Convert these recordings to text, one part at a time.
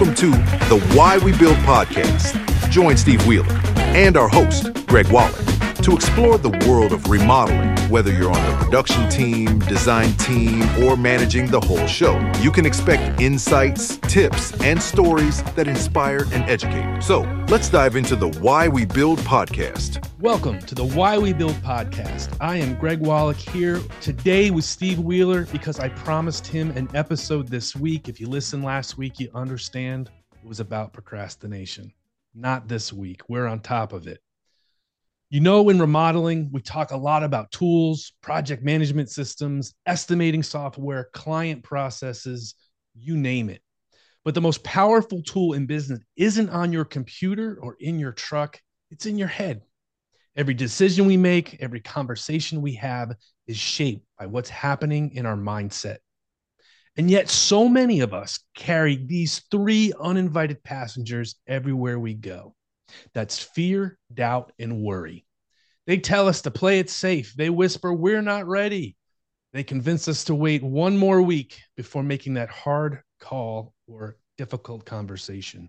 Welcome to the Why We Build podcast. Join Steve Wheeler and our host, Greg Wallach, to explore the world of remodeling, whether you're on the production team, design team, or managing the whole show. You can expect insights, tips, and stories that inspire and educate. So let's dive into the Why We Build podcast. Welcome to the Why We Build podcast. I am Greg Wallach here today with Steve Wheeler because I promised him an episode this week. If you listened last week, you understand it was about procrastination. Not this week. We're on top of it. You know, in remodeling, we talk a lot about tools, project management systems, estimating software, client processes, you name it. But the most powerful tool in business isn't on your computer or in your truck. It's in your head. Every decision we make, every conversation we have is shaped by what's happening in our mindset. And yet so many of us carry these three uninvited passengers everywhere we go. That's fear, doubt, and worry. They tell us to play it safe. They whisper, we're not ready. They convince us to wait one more week before making that hard call or difficult conversation.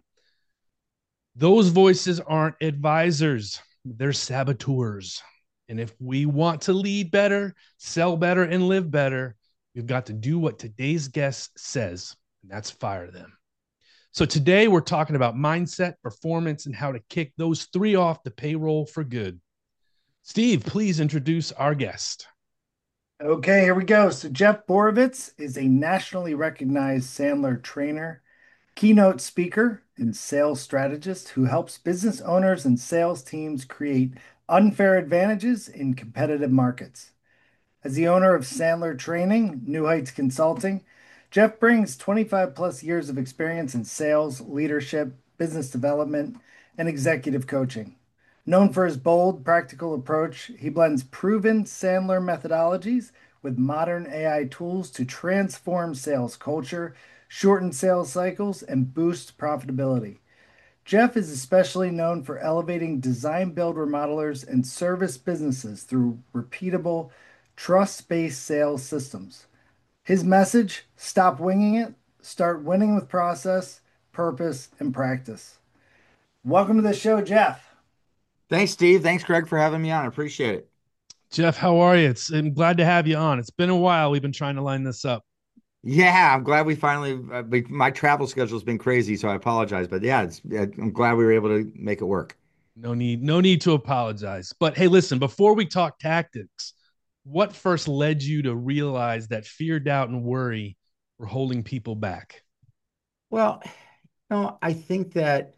Those voices aren't advisors. They're saboteurs. And if we want to lead better, sell better, and live better, we've got to do what today's guest says, and that's fire them. So today we're talking about mindset, performance, and how to kick those three off the payroll for good. Steve, please introduce our guest. Okay, here we go. So Jeff Borovitz is a nationally recognized Sandler trainer, keynote speaker, and sales strategist who helps business owners and sales teams create unfair advantages in competitive markets. As the owner of Sandler Training, New Heights Consulting, Jeff brings 25 plus years of experience in sales, leadership, business development, and executive coaching. Known for his bold, practical approach, he blends proven Sandler methodologies with modern AI tools to transform sales culture, shorten sales cycles, and boost profitability. Jeff is especially known for elevating design-build remodelers and service businesses through repeatable, trust-based sales systems. His message, stop winging it, start winning with process, purpose, and practice. Welcome to the show, Jeff. Thanks, Steve. Thanks, Greg, for having me on. I appreciate it. Jeff, how are you? I'm glad to have you on. It's been a while. We've been trying to line this up. Yeah, I'm glad we finally, my travel schedule has been crazy, so I apologize. But yeah, I'm glad we were able to make it work. No need to apologize. But hey, listen, before we talk tactics, what first led you to realize that fear, doubt, and worry were holding people back? Well, I think that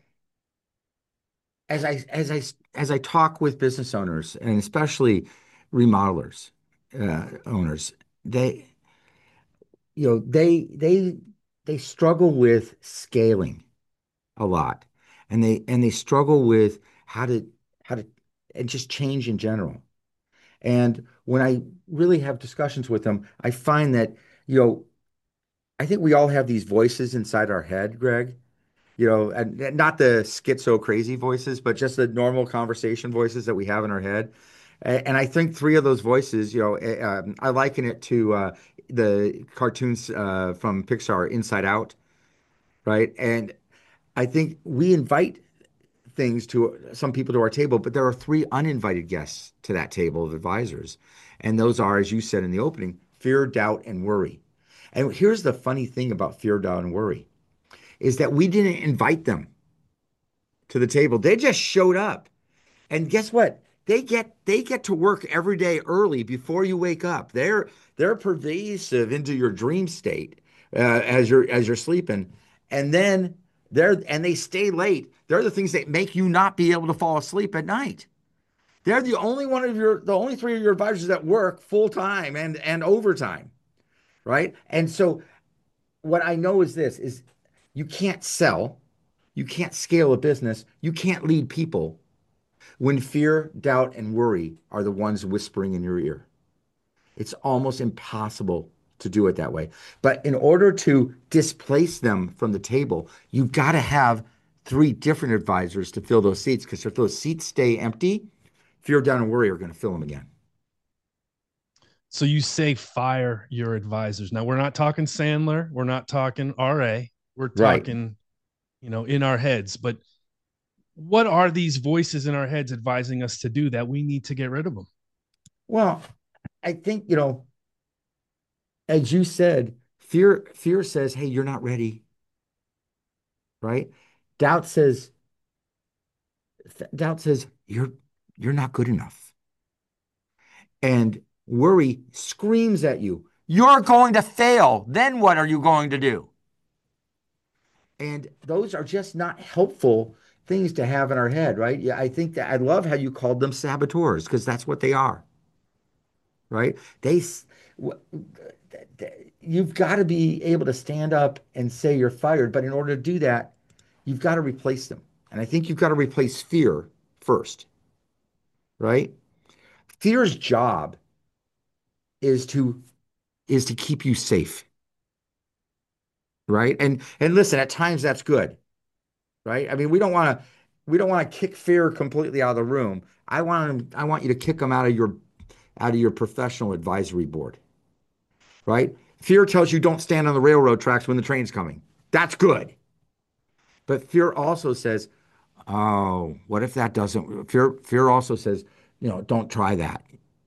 as I talk with business owners and especially remodelers, owners, they struggle with scaling a lot, and they struggle with how to and just change in general. And when I really have discussions with them, I find that, I think we all have these voices inside our head, Greg, and not the schizo crazy voices, but just the normal conversation voices that we have in our head. And I think three of those voices, I liken it to the cartoons from Pixar, Inside Out, right? And I think we invite some people to our table, but there are three uninvited guests to that table of advisors. And those are, as you said in the opening, fear, doubt, and worry. And here's the funny thing about fear, doubt, and worry is that we didn't invite them to the table. They just showed up. And guess what? They get to work every day early before you wake up. They're pervasive into your dream state as you're sleeping. And then they stay late. They're the things that make you not be able to fall asleep at night. They're the only three of your advisors that work full time and overtime, right? And so what I know is this is you can't sell, you can't scale a business, you can't lead people when fear, doubt, and worry are the ones whispering in your ear. It's almost impossible to do it that way. But in order to displace them from the table, you've got to have three different advisors to fill those seats, because if those seats stay empty, fear, doubt, and worry are going to fill them again. So you say fire your advisors. Now, we're not talking Sandler. We're not talking RA. We're talking in our heads. But what are these voices in our heads advising us to do that we need to get rid of them? Well, I think, as you said, fear says, hey, you're not ready, right? Doubt says, doubt says you're not good enough. And worry screams at you, you're going to fail. Then what are you going to do? And those are just not helpful things to have in our head, right? Yeah, I think that I love how you called them saboteurs because that's what they are, right? You've got to be able to stand up and say you're fired, but in order to do that, you've got to replace them. And I think you've got to replace fear first, right? Fear's job is to keep you safe, right? And listen, at times that's good, right? I mean, we don't want to kick fear completely out of the room. I want you to kick them out of your professional advisory board, right? Fear tells you don't stand on the railroad tracks when the train's coming. That's good. But fear also says, oh, what if that doesn't? Fear also says, don't try that.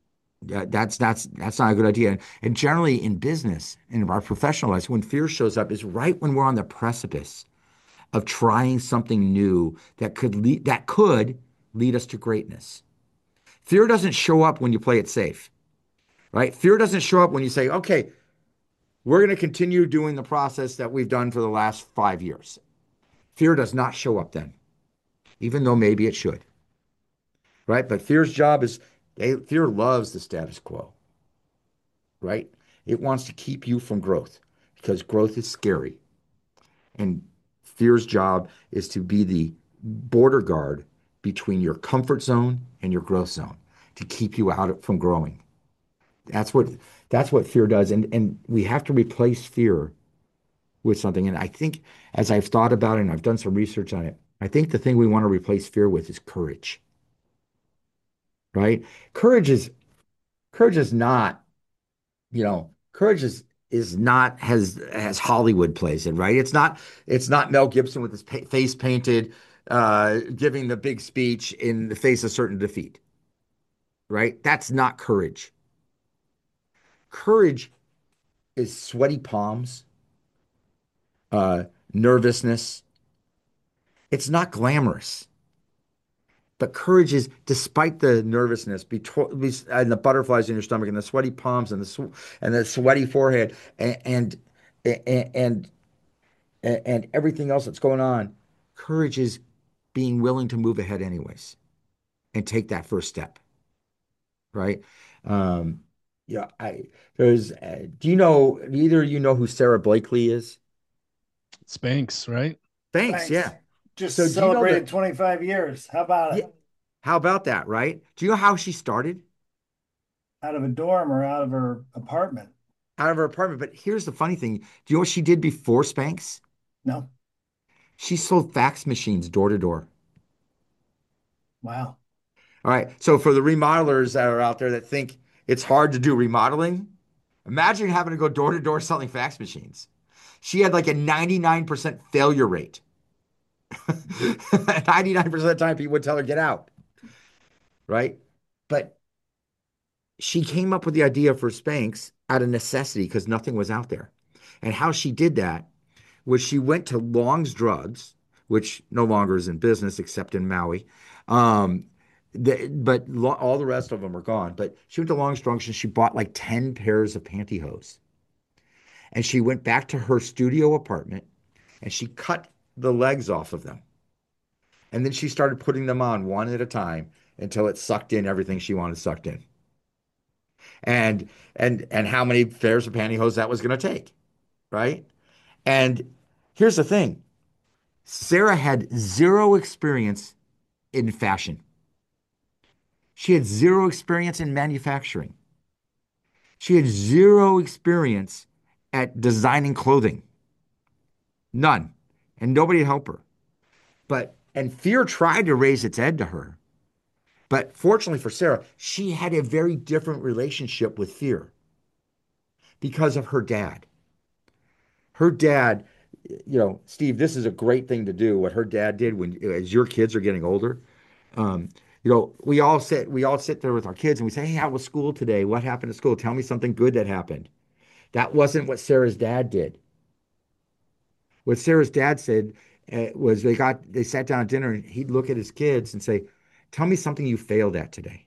That's not a good idea. And generally in business, in our professional lives, when fear shows up is right when we're on the precipice of trying something new that could lead us to greatness. Fear doesn't show up when you play it safe, right? Fear doesn't show up when you say, okay, we're going to continue doing the process that we've done for the last 5 years. Fear does not show up then, even though maybe it should, right? But fear's job is, fear loves the status quo, right? It wants to keep you from growth because growth is scary. And fear's job is to be the border guard between your comfort zone and your growth zone to keep you out from growing. That's what fear does. And we have to replace fear with something. And I think as I've thought about it and I've done some research on it, I think the thing we want to replace fear with is courage, right? Courage is not, courage is not has Hollywood plays it, right? It's not Mel Gibson with his face painted, giving the big speech in the face of certain defeat, right? That's not courage. Courage is sweaty palms, uh, nervousness. It's not glamorous. But courage is, despite the nervousness, and the butterflies in your stomach, and the sweaty palms, and the sweaty forehead, and and everything else that's going on, courage is being willing to move ahead anyways and take that first step, right? Um, yeah, I there's. Do you know either of you know who Sarah Blakely is? Spanx, right? Thanks, Thanks. yeah. So Just do you know celebrated that? 25 years. How about Yeah. it? How about that, right? Do you know how she started? Out of a dorm or out of her apartment? Out of her apartment. But here's the funny thing. Do you know what she did before Spanx? No. She sold fax machines door to door. Wow. All right. So for the remodelers that are out there that think it's hard to do remodeling, imagine having to go door to door selling fax machines. She had like a 99% failure rate. 99% of the time people would tell her, get out, right? But she came up with the idea for Spanx out of necessity because nothing was out there. And how she did that was she went to Long's Drugs, which no longer is in business except in Maui. Um, all the rest of them are gone. But she went to Long's Drugs and she bought like 10 pairs of pantyhose. And she went back to her studio apartment and she cut the legs off of them. And then she started putting them on one at a time until it sucked in everything she wanted sucked in. And how many pairs of pantyhose that was going to take, right? And here's the thing. Sarah had zero experience in fashion. She had zero experience in manufacturing. She had zero experience at designing clothing. None. And nobody to help her. And fear tried to raise its head to her. But fortunately for Sarah, she had a very different relationship with fear because of her dad. Her dad Steve, this is a great thing to do. What her dad did when, as your kids are getting older, um, we all sit there with our kids and we say, "Hey, how was school today? What happened at school? Tell me something good that happened." That wasn't what Sarah's dad did. What Sarah's dad said was they sat down at dinner and he'd look at his kids and say, "Tell me something you failed at today."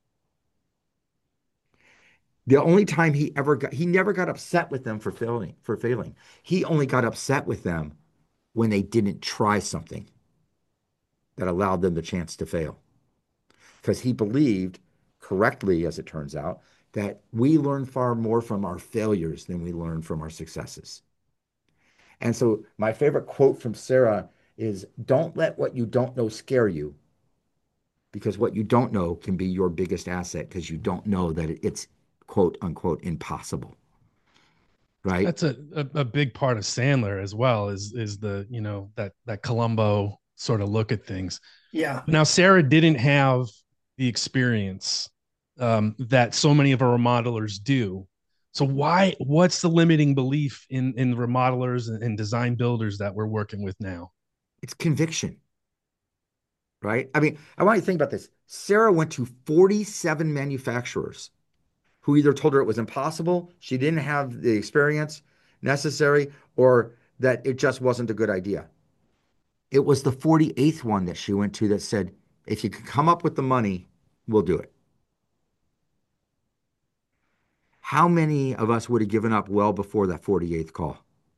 The only time he never got upset with them for failing. He only got upset with them when they didn't try something that allowed them the chance to fail. Because he believed, correctly, as it turns out, that we learn far more from our failures than we learn from our successes. And so, my favorite quote from Sarah is, "Don't let what you don't know scare you, because what you don't know can be your biggest asset because you don't know that it's quote unquote impossible." Right? That's a big part of Sandler as well, is the, that Columbo sort of look at things. Yeah. Now, Sarah didn't have the experience that so many of our remodelers do. So what's the limiting belief in the remodelers and design builders that we're working with now? It's conviction, right? I mean, I want you to think about this. Sarah went to 47 manufacturers who either told her it was impossible, she didn't have the experience necessary, or that it just wasn't a good idea. It was the 48th one that she went to that said, "If you can come up with the money, we'll do it." How many of us would have given up well before that 48th call?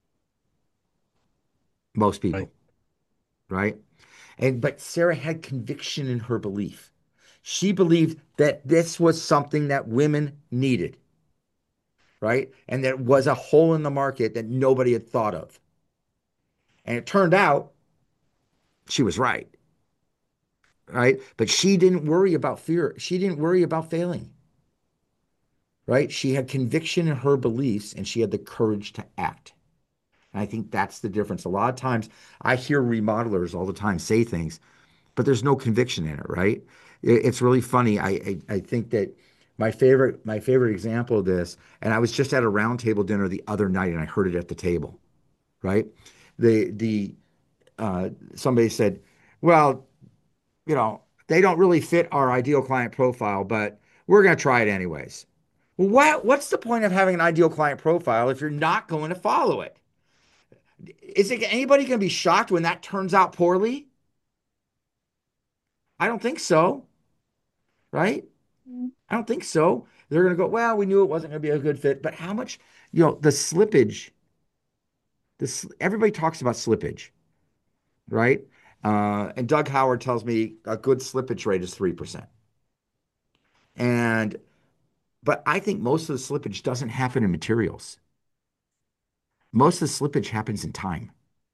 Most Right. people, right? But Sarah had conviction in her belief. She believed that this was something that women needed, right? And there was a hole in the market that nobody had thought of. And it turned out she was right, right? But she didn't worry about fear. She didn't worry about failing, right? She had conviction in her beliefs and she had the courage to act. And I think that's the difference. A lot of times I hear remodelers all the time say things, but there's no conviction in it, right? It's really funny. I think that my favorite example of this, and I was just at a roundtable dinner the other night and I heard it at the table, right? The Somebody said, "Well, they don't really fit our ideal client profile, but we're going to try it anyways." Well, what's the point of having an ideal client profile if you're not going to follow it? Is it anybody going to be shocked when that turns out poorly? I don't think so, right? I don't think so. They're going to go, "Well, we knew it wasn't going to be a good fit," but how much, the slippage, everybody talks about slippage, right? And Doug Howard tells me a good slippage rate is 3%. And But I think most of the slippage doesn't happen in materials. Most of the slippage happens in time,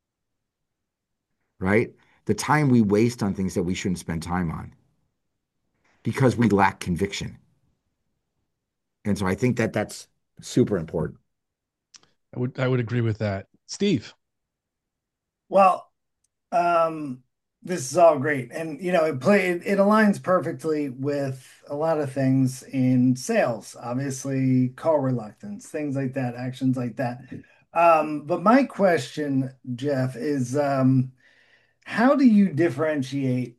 right? The time we waste on things that we shouldn't spend time on because we lack conviction. And so I think that that's super important. I would agree with that. Steve. Well, this is all great, and it aligns perfectly with a lot of things in sales. Obviously, call reluctance, things like that, actions like that. But my question, Jeff, is how do you differentiate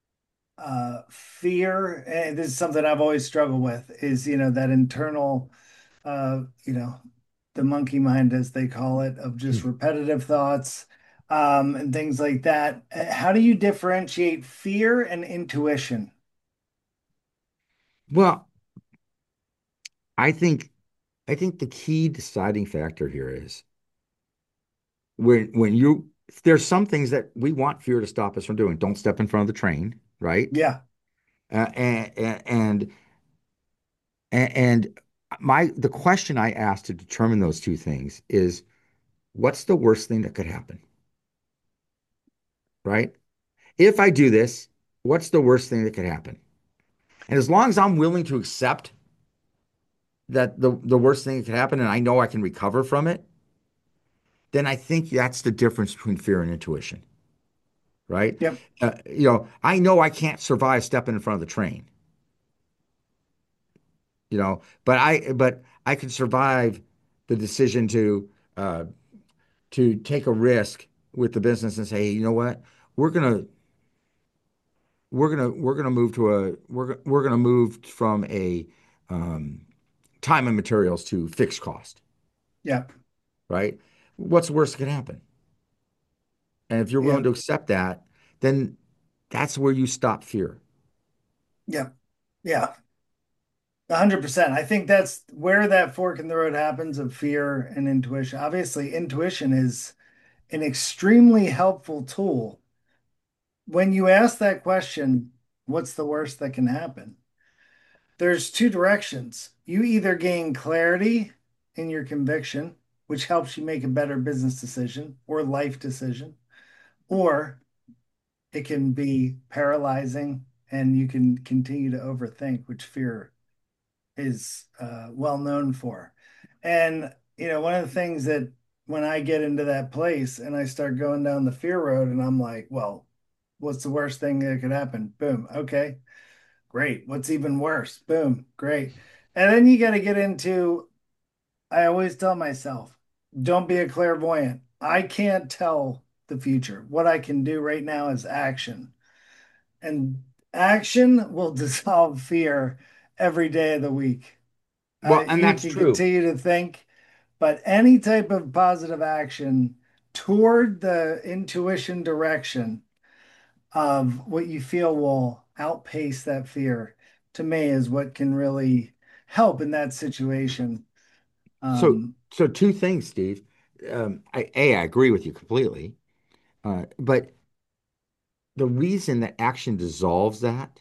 fear? And this is something I've always struggled with, is that internal, uh, you know, the monkey mind, as they call it, of just repetitive thoughts, and things like that. How do you differentiate fear and intuition? Well, I think I think the key deciding factor here is when you there's some things that we want fear to stop us from doing. Don't step in front of the train, right? Yeah. And the question I ask to determine those two things is, what's the worst thing that could happen, right? If I do this, what's the worst thing that could happen? And as long as I'm willing to accept that the worst thing that could happen and I know I can recover from it, then I think that's the difference between fear and intuition, right? Yep. I know I can't survive stepping in front of the train, but I can survive the decision to to take a risk with the business and say, hey, you know what? We're gonna we're gonna move to a we're gonna move from a um, time and materials to fixed cost, Yep. right? What's the worst that could happen? And if you're willing Yep. to accept that, then that's where you stop fear. Yep. Yeah. 100%. I think that's where that fork in the road happens of fear and intuition. Obviously, intuition is an extremely helpful tool. When you ask that question, what's the worst that can happen? There's two directions. You either gain clarity in your conviction, which helps you make a better business decision or life decision, or it can be paralyzing and you can continue to overthink, which fear is well known for. And, one of the things that when I get into that place and I start going down the fear road and I'm like, well, what's the worst thing that could happen? Boom. Okay, great. What's even worse? Boom. Great. And then you got to get into, I always tell myself, don't be a clairvoyant. I can't tell the future. What I can do right now is action. And action will dissolve fear every day of the week. Well, and You that's can true. continue to think, but any type of positive action toward the intuition direction of what you feel will outpace that fear, to me, is what can really help in that situation. So, Um, so two things, Steve. I agree with you completely. But the reason that action dissolves that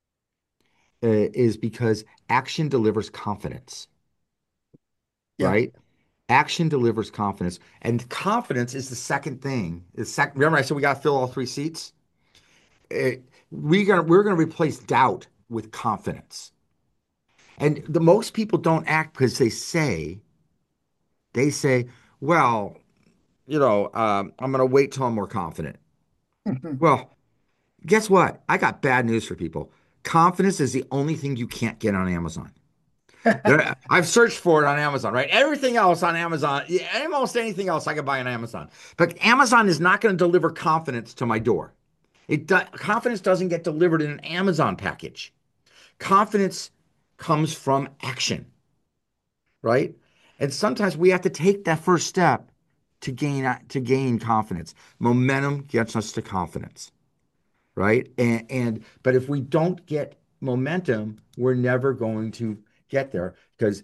is because action delivers confidence, yeah. right? Action delivers confidence, and confidence is the second thing. Remember, I said we got to fill all three seats. We're gonna replace doubt with confidence, and the most people don't act because they say, well, I'm gonna wait till I'm more confident. Well, guess what? I got bad news for people. Confidence is the only thing you can't get on Amazon. I've searched for it on Amazon, right? Everything else on Amazon, yeah, almost anything else I can buy on Amazon. But Amazon is not going to deliver confidence to my door. Confidence doesn't get delivered in an Amazon package. Confidence comes from action, right? And sometimes we have to take that first step to gain confidence. Momentum gets us to confidence, right? And but if we don't get momentum, we're never going to get there because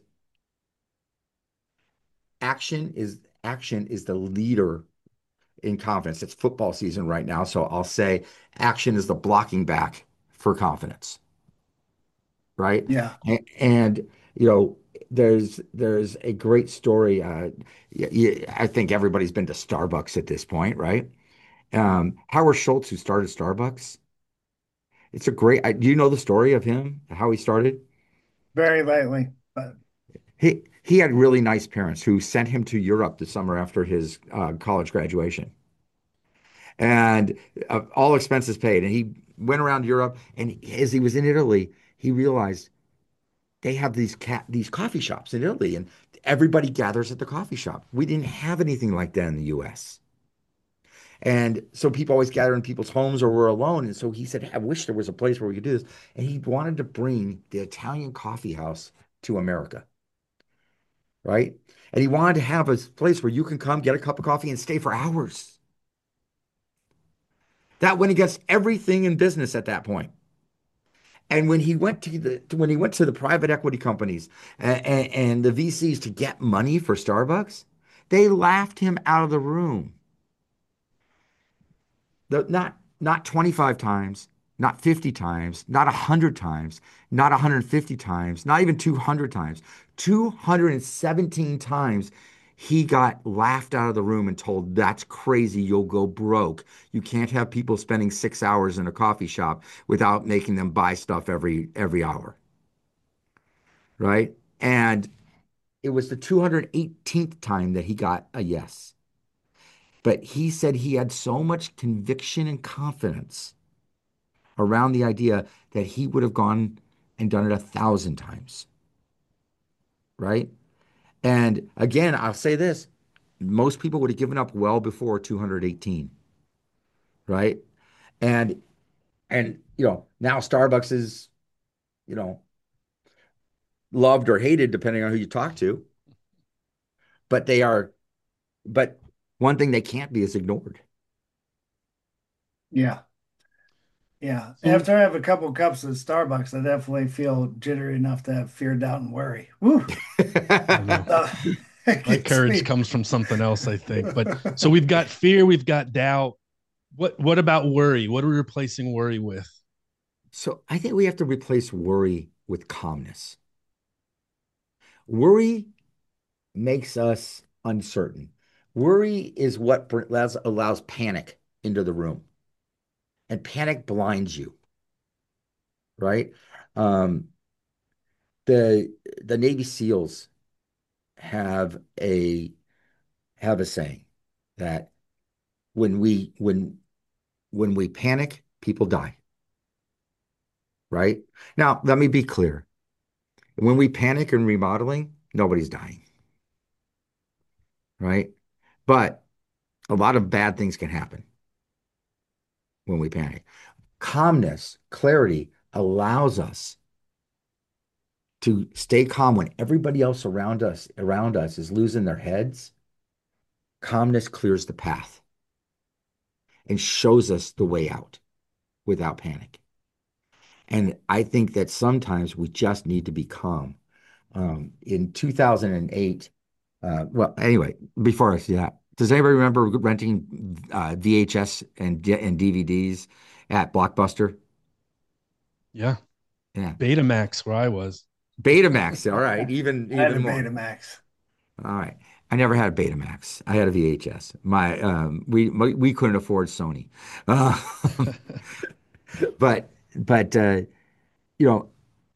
action is the leader in confidence. It's football season right now, so I'll say action is the blocking back for confidence, right? Yeah. And there's a great story. I think everybody's been to Starbucks at this point, right? Howard Schultz, who started Starbucks, it's a great. Do you know the story of him? How he started? Very lightly, but He had really nice parents who sent him to Europe the summer after his college graduation, and all expenses paid. And he went around Europe, and as he was in Italy, he realized they have these coffee shops in Italy, and everybody gathers at the coffee shop. We didn't have anything like that in the U.S. And so people always gather in people's homes or were alone. And so he said, I wish there was a place where we could do this. And he wanted to bring the Italian coffee house to America, right? And he wanted to have a place where you can come get a cup of coffee and stay for hours. That went against everything in business at that point. And when he went to the private equity companies and the VCs to get money for Starbucks, they laughed him out of the room. Not 25 times, not 50 times, not 100 times, not 150 times, not even 200 times. 217 times he got laughed out of the room and told, that's crazy, you'll go broke. You can't have people spending 6 hours in a coffee shop without making them buy stuff every hour, right? And it was the 218th time that he got a yes. But he said he had so much conviction and confidence around the idea that he would have gone and done it 1,000 times, right? And again, I'll say this. most people would have given up well before 218, right? And now Starbucks is, you know, loved or hated depending on who you talk to, but but one thing they can't be is ignored. Yeah. Yeah. So After I have a couple cups of Starbucks, I definitely feel jittery enough to have fear, doubt, and worry. Woo. I know Uh, it my gets courage me. comes from something else, I think. But so we've got fear, we've got doubt. What about worry? What are we replacing worry with? So I think we have to replace worry with calmness. Worry makes us uncertain. Worry is what allows panic into the room, and panic blinds you, right? Um, the the Navy SEALs have a have a saying that when we when when we panic, people die, right? Now, let me be clear. When we panic in remodeling, nobody's dying, right? But a lot of bad things can happen when we panic. Calmness, clarity allows us to stay calm when everybody else around us is losing their heads. Calmness clears the path and shows us the way out without panic. And I think that sometimes we just need to be calm. In 2008, well, anyway, before I see that, does anybody remember renting VHS and DVDs at Blockbuster? Yeah. Yeah, Betamax, where I was. Betamax. All right, even I had even a more. Betamax. All right. I never had a Betamax. I had a VHS. We couldn't afford Sony. Uh, but you know,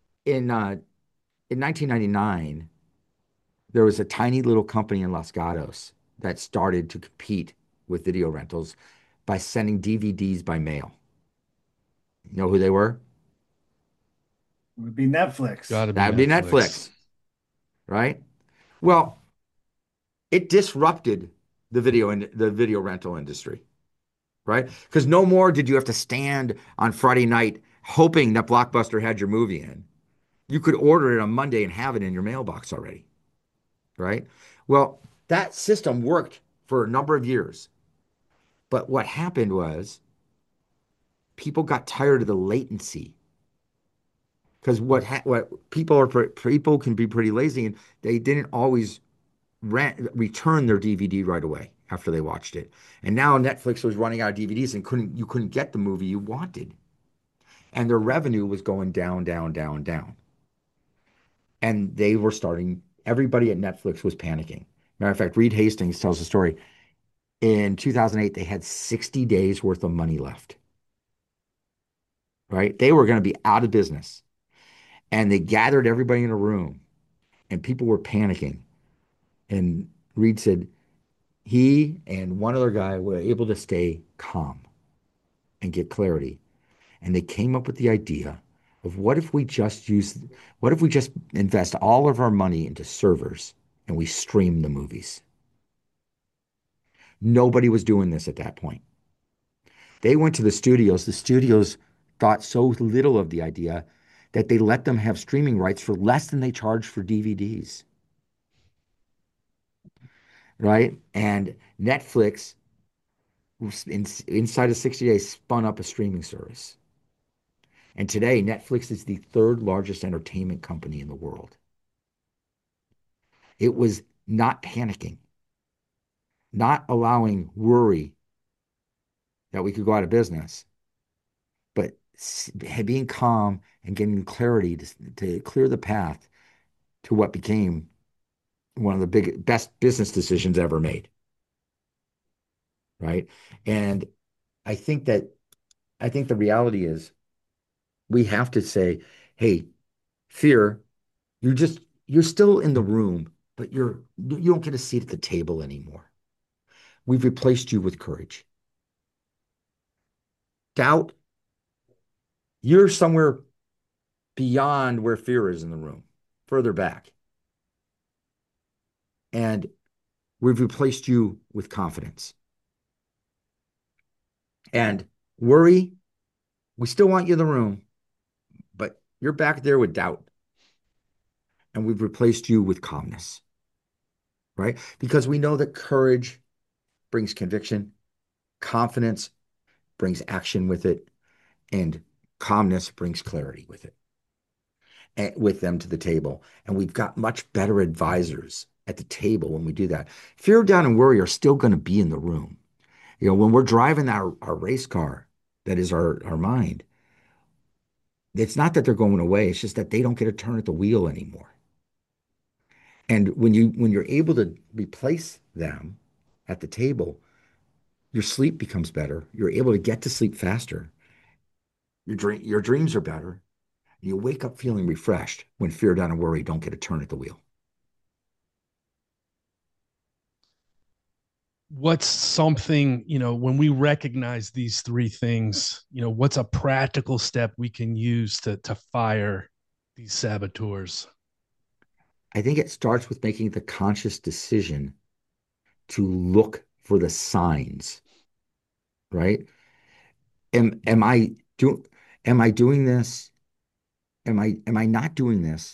in 1999, there was a tiny little company in Los Gatos that started to compete with video rentals by sending DVDs by mail. You know who they were? It would be Netflix. Gotta be That would be Netflix. Netflix, right? Well, it disrupted the video rental industry, right? Because no more did you have to stand on Friday night hoping that Blockbuster had your movie in. You could order it on Monday and have it in your mailbox already, right? Well, that system worked for a number of years. But what happened was people got tired of the latency because what people can be pretty lazy and they didn't always return their DVD right away after they watched it. And now Netflix was running out of DVDs and couldn't get the movie you wanted. And their revenue was going down, down, down, down. And everybody at Netflix was panicking. Matter of fact, Reed Hastings tells a story. In 2008, they had 60 days worth of money left, right? They were going to be out of business. And they gathered everybody in a room and people were panicking. And Reed said he and one other guy were able to stay calm and get clarity. And they came up with the idea of what if we just invest all of our money into servers and we stream the movies? Nobody was doing this at that point. They went to the studios. The studios thought so little of the idea that they let them have streaming rights for less than they charged for DVDs, right? And Netflix, inside of 60 days, spun up a streaming service. And today, Netflix is the third largest entertainment company in the world. It was not panicking, not allowing worry that we could go out of business, but being calm and getting clarity to clear the path to what became one of the best business decisions ever made, right? And I think that I think the reality is we have to say, hey, fear, you just you're still in the room, but you don't get a seat at the table anymore. We've replaced you with courage. Doubt, you're somewhere beyond where fear is in the room, further back. And We've replaced you with confidence. And worry, we still want you in the room, but you're back there with doubt. And we've replaced you with calmness, right? Because we know that courage brings conviction, confidence brings action with it, and calmness brings clarity with it, and with them to the table. And we've got much better advisors at the table when we do that. Fear, doubt, and worry are still going to be in the room. When we're driving our race car, that is our mind, it's not that they're going away, it's just that they don't get a turn at the wheel anymore. And when you're able to replace them at the table, your sleep becomes better. You're able to get to sleep faster. Your dreams are better. You wake up feeling refreshed when fear, doubt, and worry don't get a turn at the wheel. What's something, when we recognize these three things, what's a practical step we can use to fire these saboteurs? I think it starts with making the conscious decision to look for the signs, right? Am I do am I doing this? Am I not doing this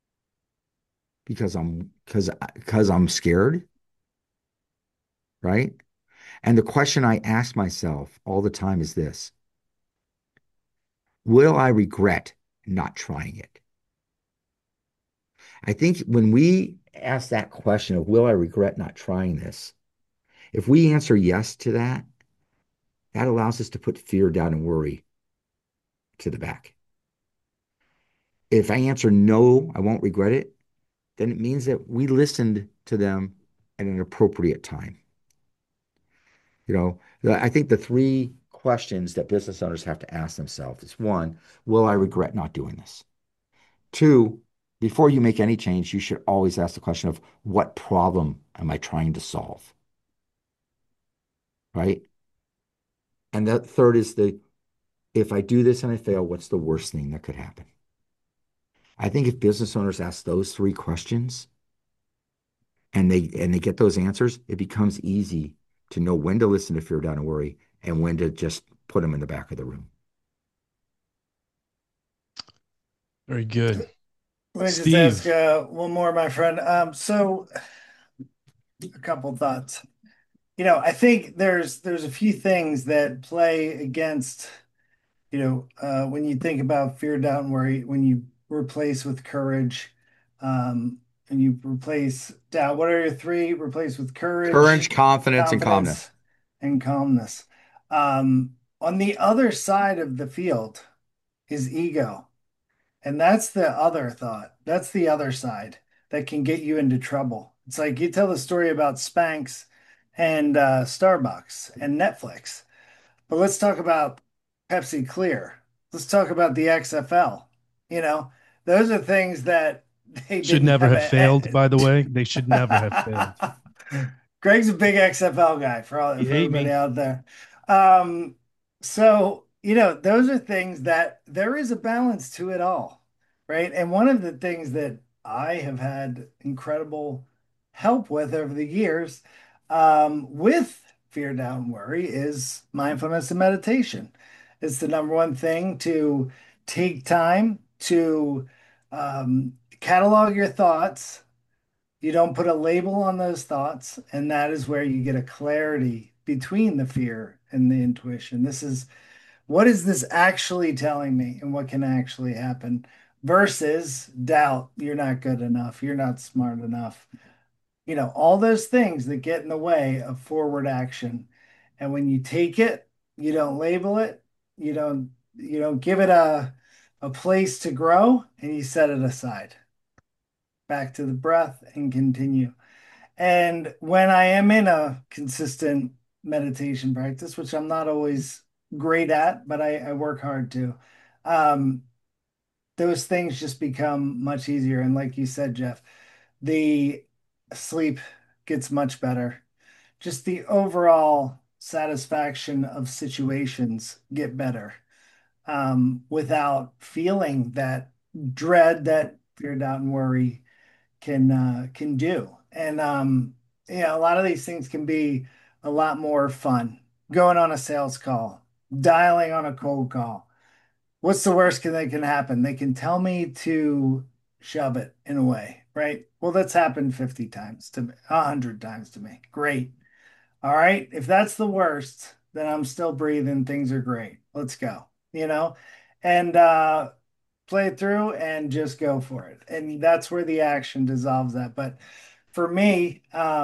because I'm scared, right? And the question I ask myself all the time is this: will I regret not trying it? I think when we ask that question of will I regret not trying this, if we answer yes to that, that allows us to put fear, doubt, and worry to the back. If I answer no, I won't regret it, then it means that we listened to them at an appropriate time. I think the three questions that business owners have to ask themselves is one, will I regret not doing this? Two, before you make any change, you should always ask the question of what problem am I trying to solve? Right? And the third is if I do this and I fail, what's the worst thing that could happen? I think if business owners ask those three questions and they get those answers, it becomes easy to know when to listen to fear, doubt, and worry and when to just put them in the back of the room. Very good. Let me just ask Steve, one more, my friend. So a couple thoughts. I think there's a few things that play against, when you think about fear, doubt, and worry, when you replace with courage, and you replace doubt. What are your three? Replace with Courage, courage, confidence, and confidence, calmness. and calmness. On the other side of the field is ego. And that's the other thought. That's the other side that can get you into trouble. It's like you tell the story about Spanx and Starbucks and Netflix, but let's talk about Pepsi Clear. Let's talk about the XFL. You know, those are things that they should didn't never have have failed, by the way. They should never have failed. Greg's a big XFL guy You for hate everybody me. out there. Um, so, those are things that there is a balance to it all, right? And one of the things that I have had incredible help with over the years, with fear, doubt, and worry is mindfulness and meditation. It's the number one thing to take time to catalog your thoughts. You don't put a label on those thoughts, and that is where you get a clarity between the fear and the intuition. This is what is this actually telling me and what can actually happen versus doubt. You're not good enough. You're not smart enough. All those things that get in the way of forward action. And when you take it, you don't label it, you don't give it a place to grow, and you set it aside. Back to the breath and continue. And when I am in a consistent meditation practice, which I'm not always great at, but I work hard to, um, those things just become much easier. And like you said, Jeff, the sleep gets much better. Just the overall satisfaction of situations get better, without feeling that dread that fear, doubt, and worry can do. And Yeah, a lot of these things can be a lot more fun. Going on a sales call, dialing on a cold call. What's the worst that can happen? They can tell me to shove it in a way, right? Well, that's happened 50 times to me, 100 times to me. Great. All right. If that's the worst, then I'm still breathing. Things are great. Let's go, you know, and play it through and just go for it. And that's where the action dissolves that. But for me,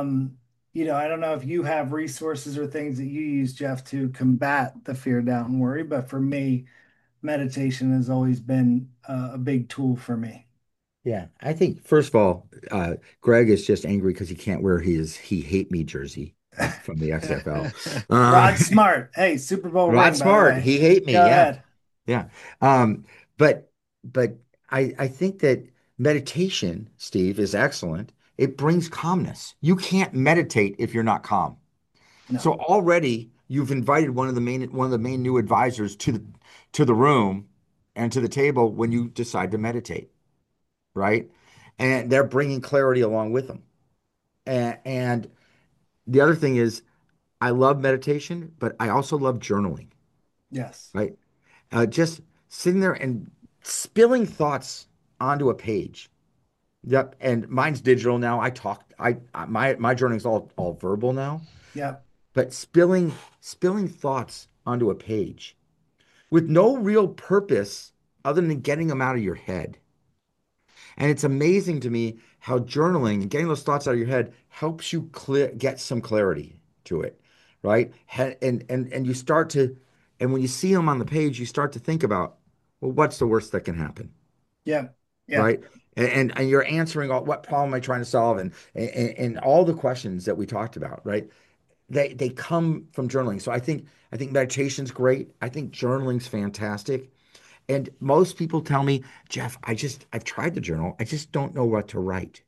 I don't know if you have resources or things that you use, Jeff, to combat the fear, doubt, and worry. But for me, meditation has always been a big tool for me. Yeah, I think first of all, Greg is just angry because he can't wear his "He Hate Me" jersey from the XFL. Rod Uh, Smart. Hey, Super Bowl Rod ring, by the Smart, way. "He Hate Me." Go Yeah, ahead. yeah. Um, but but I think that meditation, Steve, is excellent. It brings calmness. You can't meditate if you're not calm. No. So already you've invited one of the main new advisors to the room and to the table when you decide to meditate, right? And they're bringing clarity along with them. And the other thing is, I love meditation, but I also love journaling, Yes. right? Just sitting there and spilling thoughts onto a page. Yep. And mine's digital now. My journaling's all verbal now, Yep. but spilling thoughts onto a page with no real purpose other than getting them out of your head. And it's amazing to me how journaling and getting those thoughts out of your head helps you get some clarity to it, right? And you start to, and when you see them on the page, you start to think about, well, what's the worst that can happen, Yep. Yep. right? And you're answering what problem am I trying to solve, and all the questions that we talked about, right? They come from journaling. So I think meditation's great. I think journaling's fantastic. And most people tell me, Jeff, I've tried to journal. I just don't know what to write.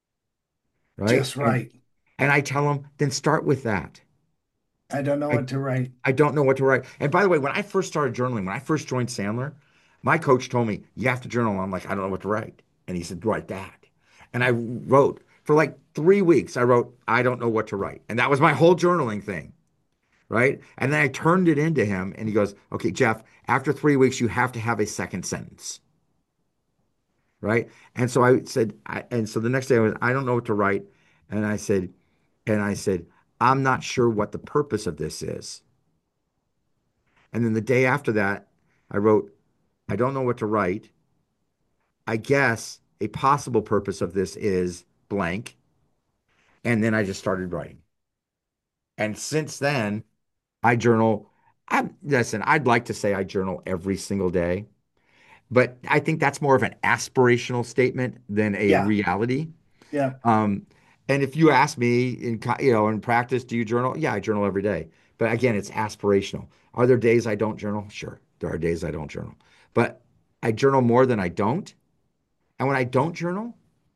Right. Just And right. and I tell them, then start with that. I don't know I what to write. I don't know what to write. And by the way, when I first started journaling, when I first joined Sandler, my coach told me, you have to journal. I'm like, I don't know what to write. And he said, write that. And I wrote for like 3 weeks. I wrote, I don't know what to write. And that was my whole journaling thing. Right. And then I turned it into him and he goes, okay, Jeff, after 3 weeks, you have to have a second sentence. Right. And so I said, and so the next day I don't know what to write. And I said, I'm not sure what the purpose of this is. And then the day after that, I wrote, I don't know what to write. I guess a possible purpose of this is blank. And then I just started writing. And since then, I journal. Listen, I'd like to say I journal every single day, but I think that's more of an aspirational statement than a Yeah. reality. Yeah. Um, and if you ask me in practice, do you journal? Yeah, I journal every day. But again, it's aspirational. Are there days I don't journal? Sure, there are days I don't journal. But I journal more than I don't. And when I don't journal,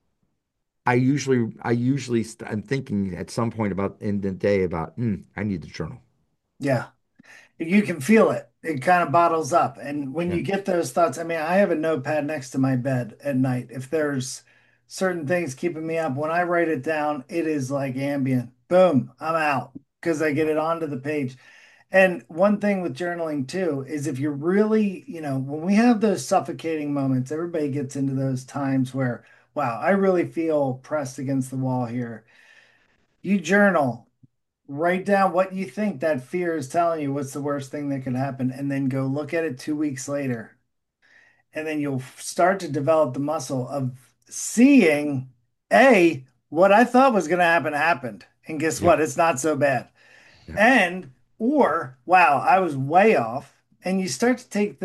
I'm thinking at some point about in the day about, I need to journal. Yeah. You can feel it. It kind of bottles up. And when Yeah, you get those thoughts, I mean, I have a notepad next to my bed at night. If there's certain things keeping me up, when I write it down, it is like ambient. Boom, I'm out because I get it onto the page. And one thing with journaling too is if you're really, when we have those suffocating moments, everybody gets into those times where, wow, I really feel pressed against the wall here. You journal, write down what you think that fear is telling you, what's the worst thing that could happen, and then go look at it 2 weeks later. And then you'll start to develop the muscle of seeing, A, what I thought was going to happen happened. And guess yeah, what? It's not so bad. yeah, And, or, wow, I was way off. And you start to take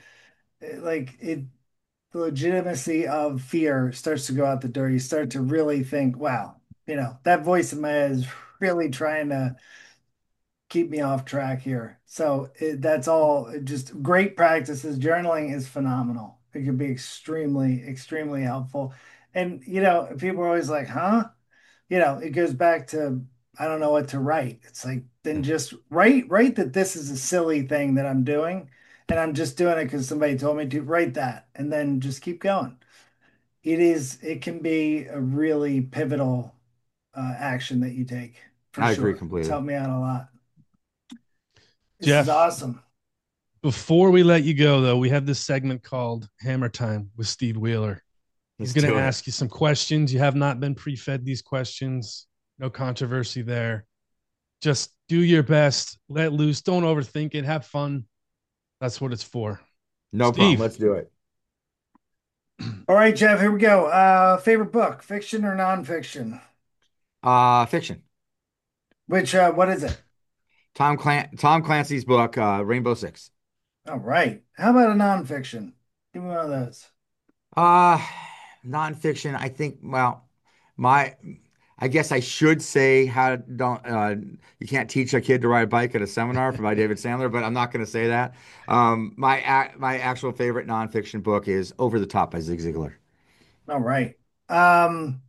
the legitimacy of fear starts to go out the door. You start to really think, wow, that voice in my head is really trying to keep me off track here. So that's all just great practices. Journaling is phenomenal. It can be extremely, extremely helpful. And, people are always like, huh? It goes back to, I don't know what to write. It's like, then yeah, just write that this is a silly thing that I'm doing. And I'm just doing it because somebody told me to write that and then just keep going. It can be a really pivotal action that you take for I agree sure. It's completely. helped me out a lot. This is Jeff, awesome. before we let you go, though, we have this segment called Hammer Time with Steve Wheeler. He's Let's going to do it. ask you some questions. You have not been pre fed these questions. No controversy there. Just do your best, let loose, don't overthink it, have fun. That's what it's for. No problem. Steve, Let's do it. All right, Jeff, here we go. Favorite book, fiction or nonfiction? Fiction. What is it? Tom Clancy's book, Rainbow Six. All right. How about a nonfiction? Give me one of those. Uh, Nonfiction. I think, well, my, I guess I should say how don't you can't teach a kid to ride a bike at a seminar by David Sandler, but I'm not going to say that. My actual favorite nonfiction book is Over the Top by Zig Ziglar. All right. Um,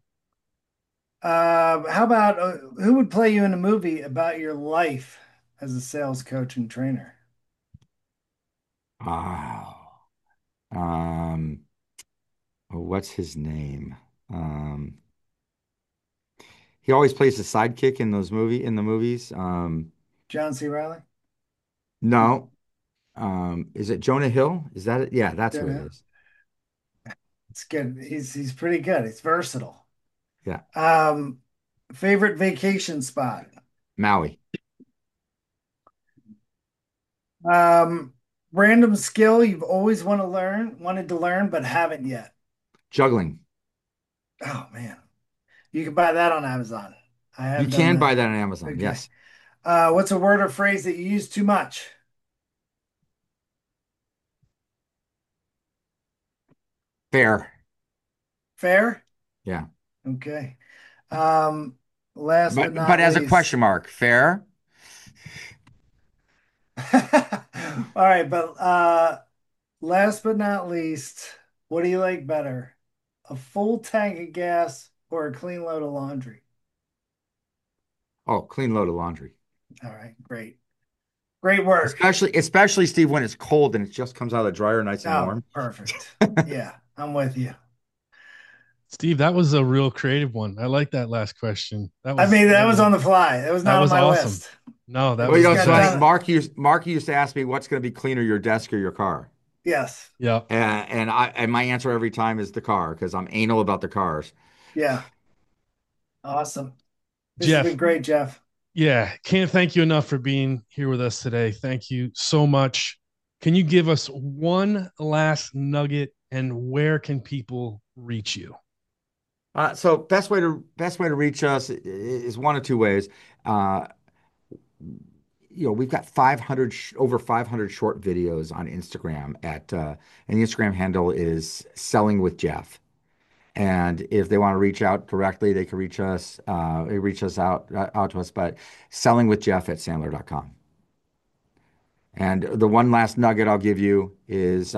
how about who would play you in a movie about your life as a sales coach and trainer? Oh, um, what's his name? Um, he always plays the sidekick in the movies. John C. Riley? No, is it Jonah Hill? Is that it? Yeah, that's who it Yeah, is. it's good. He's pretty good. He's versatile. Yeah, Um, favorite vacation spot? Maui. Um, random skill you've always wanted to learn, but haven't yet. Juggling. Oh man, you can buy that on Amazon. I You have done can buy that. that on Amazon. Okay. Yes. What's a word or phrase that you use too much? Fair. Fair? Yeah. Okay. Um, last but But not as a least. question mark, fair. All right, but last but not least, what do you like better? A full tank of gas or a clean load of laundry? Oh, clean load of laundry. All right, great. Great work. Especially Steve, when it's cold and it just comes out of the dryer nice and Oh, warm. perfect. Yeah, I'm with you. Steve, that was a real creative one. I like that last question. That I was mean, that that was was on the fly. That was that not on was my awesome. list. No, It that Well, you was just know, it's got funny. great. done. Mark used to ask me what's going to be cleaner, your desk or your car. Yes. Yeah. And my answer every time is the car because I'm anal about the cars. Yeah. Awesome. This has been Jeff, great, Jeff. yeah, can't thank you enough for being here with us today. Thank you so much. Can you give us one last nugget and where can people reach you? So best way to reach us is one of two ways. Uh, we've got 500 over 500 short videos on Instagram and the Instagram handle is Selling with Jeff. And if they want to reach out directly, they can reach us out to us, but sellingwithjeff@sandler.com. And the one last nugget I'll give you is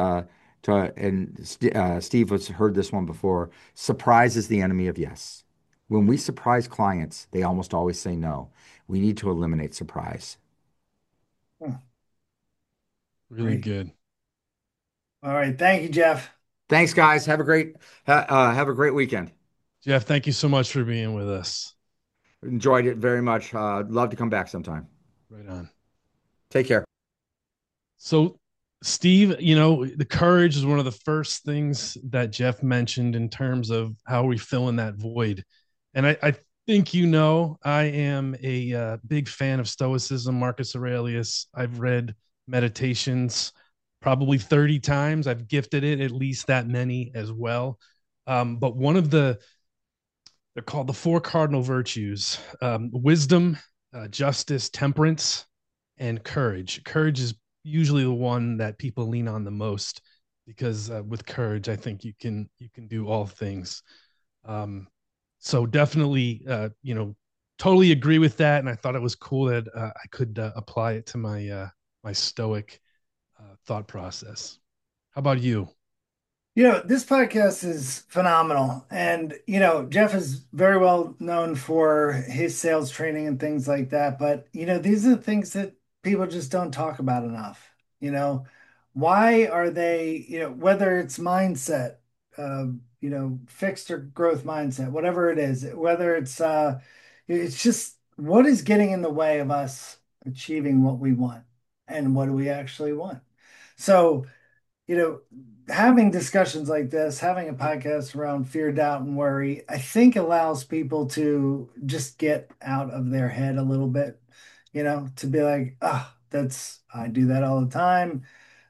Steve has heard this one before. Surprise is the enemy of yes. When we surprise clients, they almost always say no. We need to eliminate surprise. Hmm, Really great. good. All right. Thank you, Jeff. Thanks, guys. Have a great weekend. Jeff, thank you so much for being with us. Enjoyed it very much. Love to come back sometime. Right on. Take care. So, Steve, the courage is one of the first things that Jeff mentioned in terms of how we fill in that void. And I think I am a big fan of Stoicism, Marcus Aurelius. I've read Meditations probably 30 times. I've gifted it at least that many as well. But they're called the four cardinal virtues: wisdom, justice, temperance, and courage. Courage is usually the one that people lean on the most because with courage, I think you can do all things. Um, so definitely, totally agree with that, and I thought it was cool that I could apply it to my stoic thought process. How about you? This podcast is phenomenal. And, Jeff is very well known for his sales training and things like that. But, these are the things that people just don't talk about enough. You know, why are they, whether it's mindset, uh, fixed or growth mindset, whatever it is, whether it's just what is getting in the way of us achieving what we want and what do we actually want. So, you know, having discussions like this, having a podcast around fear, doubt, and worry, I think allows people to just get out of their head a little bit, to be like, I do that all the time.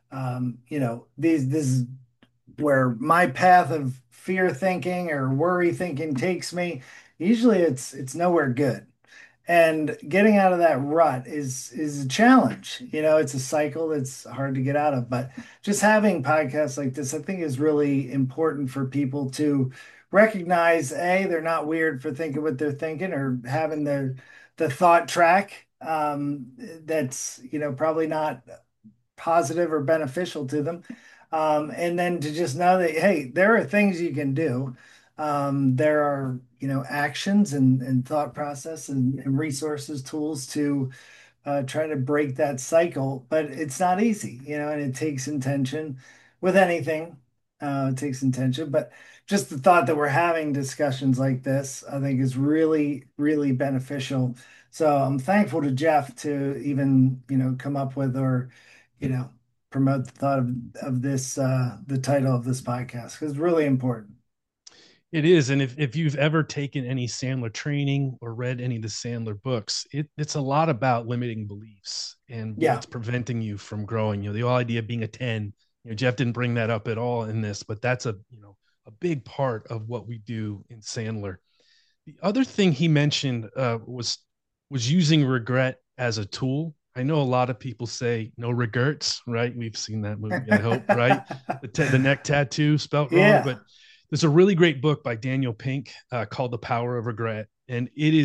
This is where my path of fear thinking or worry thinking takes me. Usually it's nowhere good. And getting out of that rut is a challenge. It's a cycle that's hard to get out of. But just having podcasts like this, I think is really important for people to recognize, A, they're not weird for thinking what they're thinking or having the thought track that's, probably not positive or beneficial to them. And then to just know that, hey, there are things you can do. There are, actions and thought process and resources, tools to try to break that cycle, but it's not easy, and it takes intention with anything. It takes intention, but just the thought that we're having discussions like this, I think is really, really beneficial. So I'm thankful to Jeff to even, come up with or, you know, promote the thought of this, the title of this podcast, because it's really important. It is. And if you've ever taken any Sandler training or read any of the Sandler books, it's a lot about limiting beliefs and Yeah. what's preventing you from growing. The whole idea of being a 10, Jeff didn't bring that up at all in this, but that's a big part of what we do in Sandler. The other thing he mentioned was using regret as a tool. I know a lot of people say no regrets, right? We've seen that movie, I hope, right? The neck tattoo spelt wrong, Yeah. but there's a really great book by Daniel Pink called The Power of Regret, and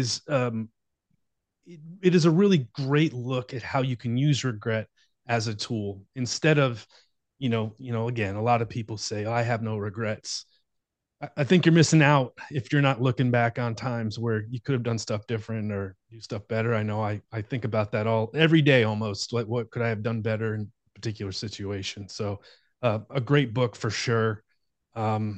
it is a really great look at how you can use regret as a tool instead of again, a lot of people say, oh, I have no regrets. I think you're missing out if you're not looking back on times where you could have done stuff different or do stuff better. I know I think about that every day almost. Like, what could I have done better in a particular situation? So, a great book for sure. Um,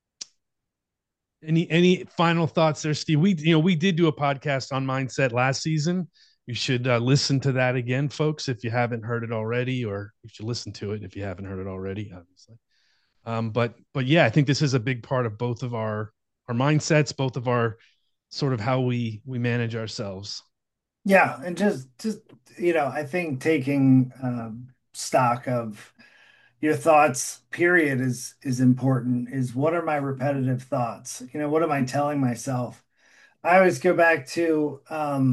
any final thoughts there, Steve? We did do a podcast on mindset last season. You should listen to that again, folks, if you haven't heard it already, or you should listen to it if you haven't heard it already, obviously. But yeah, I think this is a big part of both of our mindsets, both of our sort of how we manage ourselves. Yeah, and just I think taking stock of your thoughts, period, is important. Is what are my repetitive thoughts? What am I telling myself? I always go back to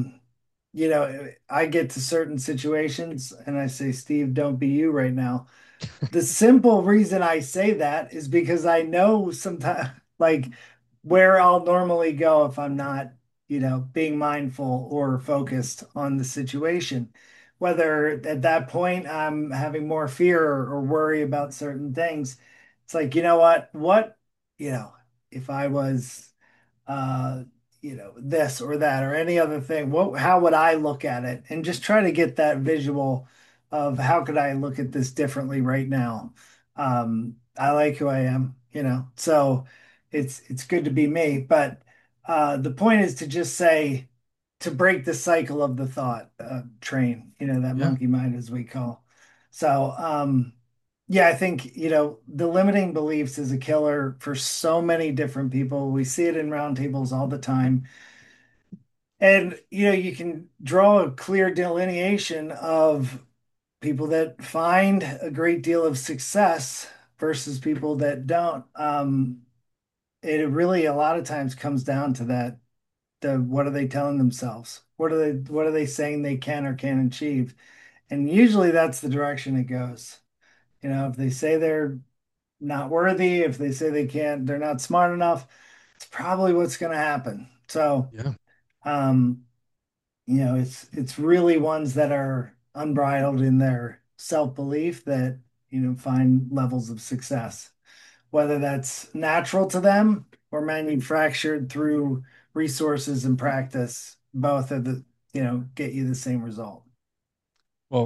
I get to certain situations and I say, Steve, don't be you right now. The simple reason I say that is because I know sometimes, like, where I'll normally go if I'm not, being mindful or focused on the situation. Whether at that point I'm having more fear or worry about certain things, it's like, you know what? You know, if I was, uh, this or that or any other thing, how would I look at it? And just try to get that visual of how could I look at this differently right now. I like who I am, so it's good to be me. But the point is to just say to break the cycle of the thought train, that Yeah. monkey mind as we call. So yeah, I think, the limiting beliefs is a killer for so many different people. We see it in roundtables all the time. And, you can draw a clear delineation of people that find a great deal of success versus people that don't. It really a lot of times comes down to that. What are they telling themselves? What are they saying they can or can't achieve? And usually that's the direction it goes. If they say they're not worthy, if they say they can't, they're not smart enough, it's probably what's going to happen. So, Yeah. um, it's really ones that are unbridled in their self-belief that, find levels of success, whether that's natural to them or manufactured through resources and practice, both of the, get you the same result. Well,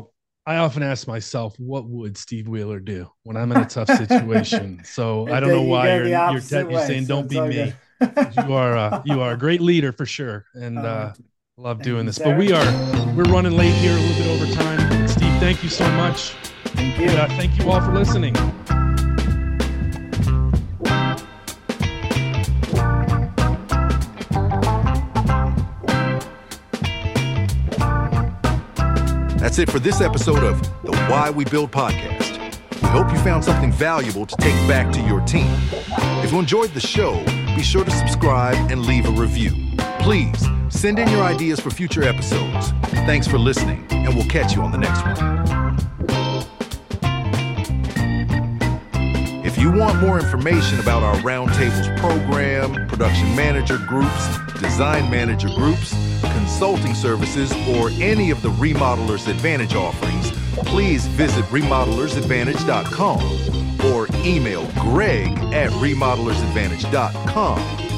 I often ask myself, what would Steve Wheeler do when I'm in a tough situation? So I don't know why you're saying don't be me. You are a great leader for sure, and love doing this. But we're running late here, a little bit over time. Steve, thank you so much. Thank you. And, thank you all for listening. That's it for this episode of the Why We Build podcast. We hope you found something valuable to take back to your team. If you enjoyed the show, be sure to subscribe and leave a review. Please send in your ideas for future episodes. Thanks for listening, and we'll catch you on the next one. If you want more information about our Roundtables program, production manager groups, design manager groups, consulting services, or any of the Remodelers Advantage offerings, please visit remodelersadvantage.com or email greg@remodelersadvantage.com.